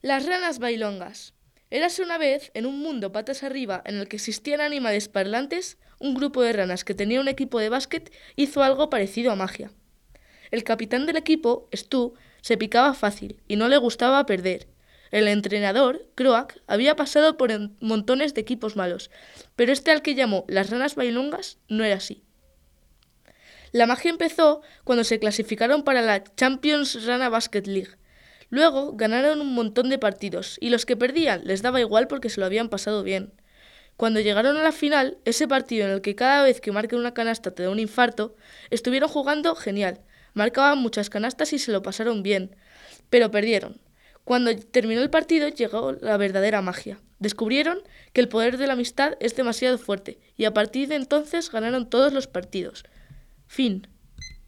Las ranas bailongas. Érase una vez, en un mundo patas arriba en el que existían animales parlantes, un grupo de ranas que tenía un equipo de básquet hizo algo parecido a magia. El capitán del equipo, Stu, se picaba fácil y no le gustaba perder. El entrenador, Croak, había pasado por montones de equipos malos, pero este al que llamó las ranas bailongas no era así. La magia empezó cuando se clasificaron para la Champions Rana Basket League. Luego ganaron un montón de partidos y los que perdían les daba igual porque se lo habían pasado bien. Cuando llegaron a la final, ese partido en el que cada vez que marquen una canasta te da un infarto, estuvieron jugando genial. Marcaban muchas canastas y se lo pasaron bien, pero perdieron. Cuando terminó el partido llegó la verdadera magia. Descubrieron que el poder de la amistad es demasiado fuerte y a partir de entonces ganaron todos los partidos. Fin.